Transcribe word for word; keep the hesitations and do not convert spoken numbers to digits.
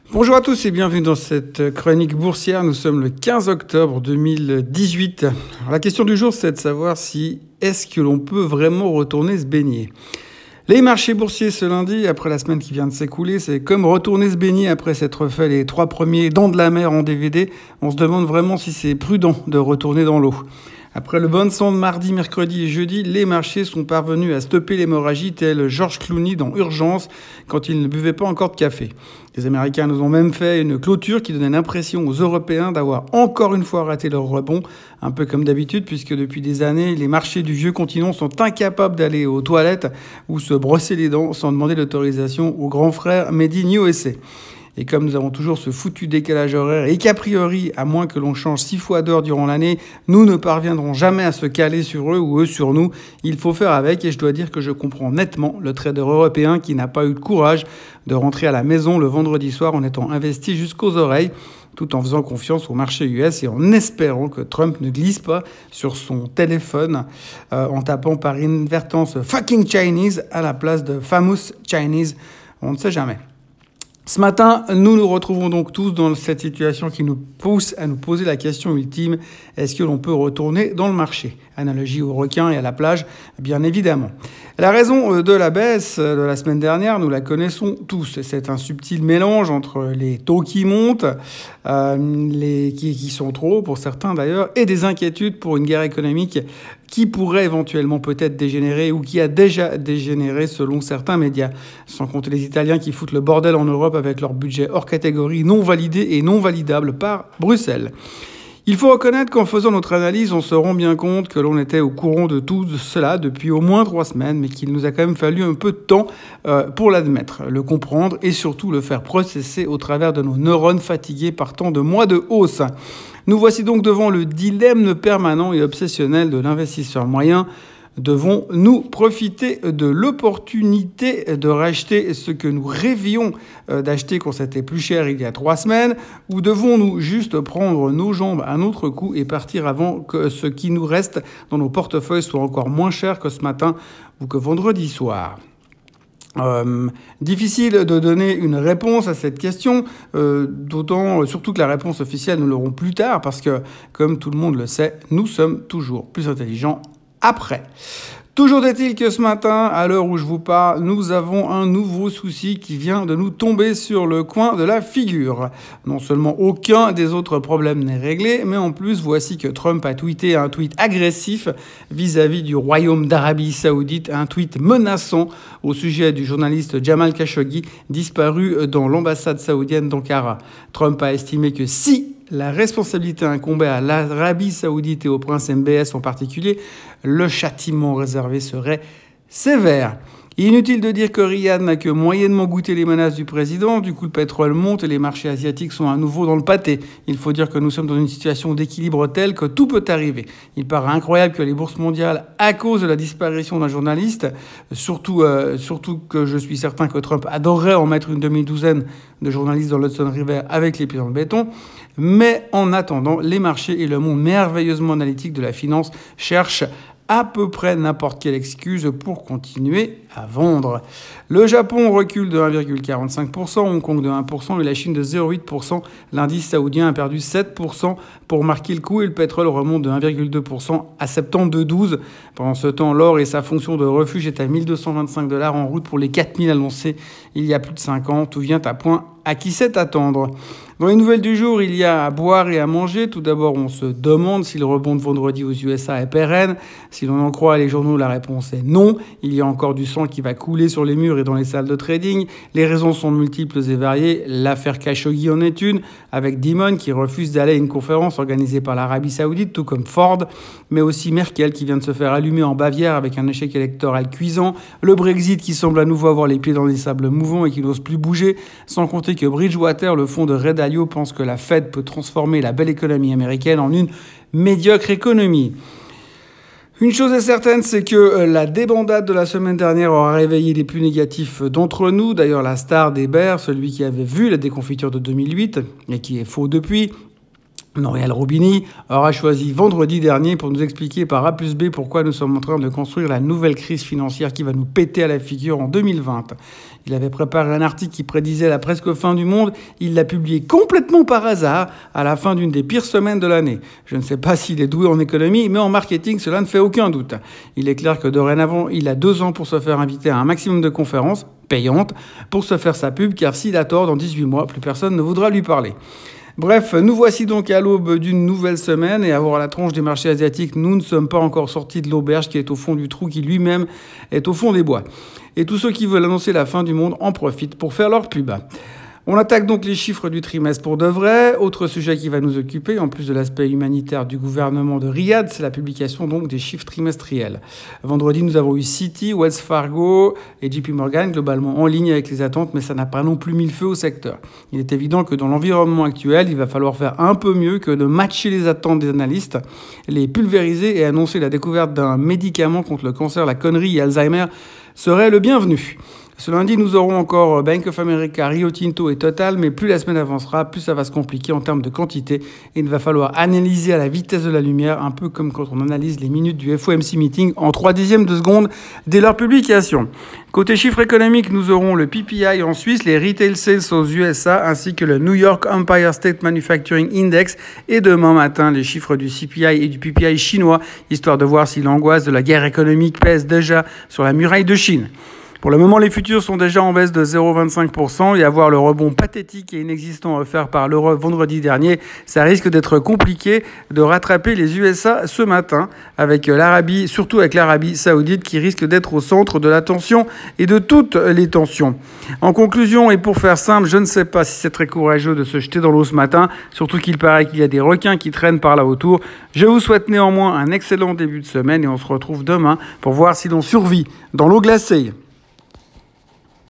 Bonjour à tous et bienvenue dans cette chronique boursière. Nous sommes le quinze octobre deux mille dix-huit. Alors, la question du jour, c'est de savoir si est-ce que l'on peut vraiment retourner se baigner. Les marchés boursiers ce lundi, après la semaine qui vient de s'écouler, c'est comme retourner se baigner après s'être fait les trois premiers dents de la mer en D V D. On se demande vraiment si c'est prudent de retourner dans l'eau. Après le bon sang de mardi, mercredi et jeudi, les marchés sont parvenus à stopper l'hémorragie tel George Clooney dans Urgence quand il ne buvait pas encore de café. Les Américains nous ont même fait une clôture qui donnait l'impression aux Européens d'avoir encore une fois raté leur rebond, un peu comme d'habitude puisque depuis des années, les marchés du vieux continent sont incapables d'aller aux toilettes ou se brosser les dents sans demander l'autorisation aux grands frères Made in U S A. Et comme nous avons toujours ce foutu décalage horaire et qu'a priori, à moins que l'on change six fois d'heure durant l'année, nous ne parviendrons jamais à se caler sur eux ou eux sur nous, il faut faire avec et je dois dire que je comprends nettement le trader européen qui n'a pas eu le courage de rentrer à la maison le vendredi soir en étant investi jusqu'aux oreilles, tout en faisant confiance au marché U S et en espérant que Trump ne glisse pas sur son téléphone euh, en tapant par inadvertance « fucking Chinese » à la place de « famous Chinese ». On ne sait jamais. Ce matin, nous nous retrouvons donc tous dans cette situation qui nous pousse à nous poser la question ultime, est-ce que l'on peut retourner dans le marché ? Analogie au requin et à la plage, bien évidemment. La raison de la baisse de la semaine dernière, nous la connaissons tous. C'est un subtil mélange entre les taux qui montent, euh, les, qui, qui sont trop hauts pour certains d'ailleurs, et des inquiétudes pour une guerre économique qui pourrait éventuellement peut-être dégénérer ou qui a déjà dégénéré selon certains médias. Sans compter les Italiens qui foutent le bordel en Europe avec leur budget hors catégorie non validé et non validable par Bruxelles. Il faut reconnaître qu'en faisant notre analyse, on se rend bien compte que l'on était au courant de tout cela depuis au moins trois semaines, mais qu'il nous a quand même fallu un peu de temps euh, pour l'admettre, le comprendre et surtout le faire processer au travers de nos neurones fatigués par tant de mois de hausse. Nous voici donc devant le dilemme permanent et obsessionnel de l'investisseur moyen. Devons-nous profiter de l'opportunité de racheter ce que nous rêvions d'acheter quand c'était plus cher il y a trois semaines, ou devons-nous juste prendre nos jambes à notre cou et partir avant que ce qui nous reste dans nos portefeuilles soit encore moins cher que ce matin ou que vendredi soir ? Euh, difficile de donner une réponse à cette question, euh, d'autant surtout que la réponse officielle nous l'aurons plus tard parce que, comme tout le monde le sait, nous sommes toujours plus intelligents après. Toujours est-il que ce matin, à l'heure où je vous parle, nous avons un nouveau souci qui vient de nous tomber sur le coin de la figure. Non seulement aucun des autres problèmes n'est réglé, mais en plus, voici que Trump a tweeté un tweet agressif vis-à-vis du royaume d'Arabie Saoudite, un tweet menaçant au sujet du journaliste Jamal Khashoggi, disparu dans l'ambassade saoudienne d'Ankara. Trump a estimé que si la responsabilité incombait à l'Arabie Saoudite et au prince M B S en particulier, le châtiment réservé serait sévère. Inutile de dire que Riyad n'a que moyennement goûté les menaces du président. Du coup, le pétrole monte et les marchés asiatiques sont à nouveau dans le pâté. Il faut dire que nous sommes dans une situation d'équilibre telle que tout peut arriver. Il paraît incroyable que les bourses mondiales, à cause de la disparition d'un journaliste, surtout, euh, surtout que je suis certain que Trump adorerait en mettre une demi-douzaine de journalistes dans l'Hudson River avec les pieds dans le béton. Mais en attendant, les marchés et le monde merveilleusement analytique de la finance cherchent à peu près n'importe quelle excuse pour continuer à vendre. Le Japon recule de un virgule quarante-cinq pour cent, Hong Kong de un pour cent et la Chine de zéro virgule huit pour cent. L'indice saoudien a perdu sept pour cent pour marquer le coup et le pétrole remonte de un virgule deux pour cent à soixante-douze virgule douze. Pendant ce temps, l'or et sa fonction de refuge est à mille deux cent vingt-cinq dollars en route pour les quatre mille annoncés il y a plus de cinq ans. Tout vient à point à qui sait attendre. Dans les nouvelles du jour, il y a à boire et à manger. Tout d'abord, on se demande si le rebond de vendredi aux U S A est pérenne. Si l'on en croit les journaux, la réponse est non. Il y a encore du sang qui va couler sur les murs et dans les salles de trading. Les raisons sont multiples et variées. L'affaire Khashoggi en est une, avec Dimon qui refuse d'aller à une conférence organisée par l'Arabie Saoudite, tout comme Ford, mais aussi Merkel qui vient de se faire allumer en Bavière avec un échec électoral cuisant. Le Brexit qui semble à nouveau avoir les pieds dans les sables mouvants et qui n'ose plus bouger, sans compter que Bridgewater, le fonds de Ray Dalio, pense que la Fed peut transformer la belle économie américaine en une médiocre économie. Une chose est certaine, c'est que la débandade de la semaine dernière aura réveillé les plus négatifs d'entre nous. D'ailleurs, la star des bears, celui qui avait vu la déconfiture de deux mille huit et qui est faux depuis, Nouriel Roubini aura choisi vendredi dernier pour nous expliquer par A plus B pourquoi nous sommes en train de construire la nouvelle crise financière qui va nous péter à la figure en deux mille vingt. Il avait préparé un article qui prédisait la presque fin du monde. Il l'a publié complètement par hasard à la fin d'une des pires semaines de l'année. Je ne sais pas s'il est doué en économie, mais en marketing, cela ne fait aucun doute. Il est clair que dorénavant, il a deux ans pour se faire inviter à un maximum de conférences payantes pour se faire sa pub, car s'il a tort, dans dix-huit mois, plus personne ne voudra lui parler. Bref, nous voici donc à l'aube d'une nouvelle semaine et à voir la tronche des marchés asiatiques, nous ne sommes pas encore sortis de l'auberge qui est au fond du trou, qui lui-même est au fond des bois. Et tous ceux qui veulent annoncer la fin du monde en profitent pour faire leur pub. On attaque donc les chiffres du trimestre pour de vrai. Autre sujet qui va nous occuper, en plus de l'aspect humanitaire du gouvernement de Riyad, c'est la publication donc des chiffres trimestriels. Vendredi, nous avons eu Citi, Wells Fargo et J P Morgan, globalement en ligne avec les attentes, mais ça n'a pas non plus mis le feu au secteur. Il est évident que dans l'environnement actuel, il va falloir faire un peu mieux que de matcher les attentes des analystes, les pulvériser et annoncer la découverte d'un médicament contre le cancer, la connerie et Alzheimer serait le bienvenu. Ce lundi, nous aurons encore Bank of America, Rio Tinto et Total, mais plus la semaine avancera, plus ça va se compliquer en termes de quantité. Et il va falloir analyser à la vitesse de la lumière, un peu comme quand on analyse les minutes du F O M C meeting en trois dixièmes de seconde dès leur publication. Côté chiffres économiques, nous aurons le P P I en Suisse, les retail sales aux U S A, ainsi que le New York Empire State Manufacturing Index. Et demain matin, les chiffres du C P I et du P P I chinois, histoire de voir si l'angoisse de la guerre économique pèse déjà sur la muraille de Chine. Pour le moment, les futurs sont déjà en baisse de zéro virgule vingt-cinq pour cent et à voir le rebond pathétique et inexistant offert par l'Europe vendredi dernier, ça risque d'être compliqué de rattraper les U S A ce matin avec l'Arabie, surtout avec l'Arabie saoudite qui risque d'être au centre de l'attention et de toutes les tensions. En conclusion, et pour faire simple, je ne sais pas si c'est très courageux de se jeter dans l'eau ce matin, surtout qu'il paraît qu'il y a des requins qui traînent par là autour. Je vous souhaite néanmoins un excellent début de semaine et on se retrouve demain pour voir si l'on survit dans l'eau glacée.